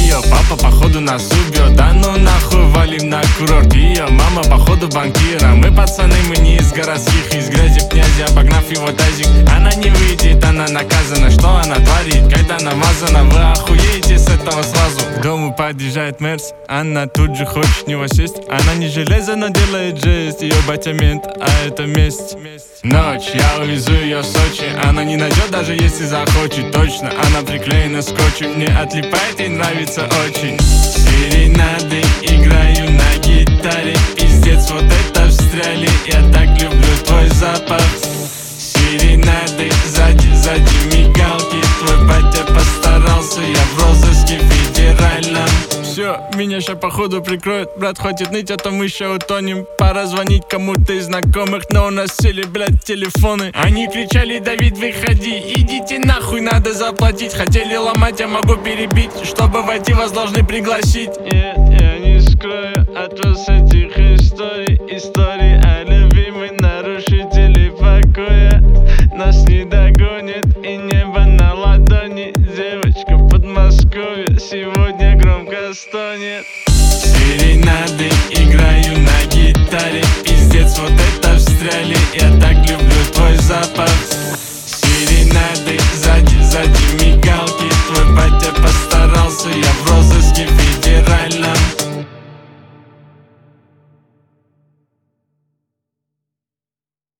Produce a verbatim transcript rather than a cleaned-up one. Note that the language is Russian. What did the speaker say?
Ее папа походу нас убьет. Да ну нахуй, валим на курорт. Ее мама походу банкира. Мы пацаны, мы не из городских. Из грязи в князи, обогнав его тазик. Она не выйдет, она наказана. Что она творит, когда намазана? Вы охуеете с этого сразу. К дому подъезжает Мерс, она тут же хочет в него сесть. Она не железо, но делает жесть. Ее батя мент, а это месть. Ночь, я увезу ее в Сочи. Она не найдет, даже если захочет. Точно, она приклеена скотчем. Мне отлипает, ей нравится очень. Серенады играю на гитаре. Пиздец, вот это встряли. Я так люблю твой запах. Серенады, сзади, сзади мигалки. Твой батя постарался, я в розыске федеральном. Все, меня ща походу прикроют. Брат, хватит ныть, а то мы ща утонем. Пора звонить кому-то из знакомых, но у нас сели, блядь, телефоны. Они кричали: Давид, выходи, идите нахуй, надо заплатить. Хотели ломать, я могу перебить. Чтобы войти, вас должны пригласить. Нет, я не скрою от вас этих историй. Истории о любимой нарушителей покоя. Нас не догонит и небо на ладони. Девочка в Подмосковье сегодня громко стонет. Серенады играю на гитаре. Пиздец, вот это встряли. Я так люблю твой запах.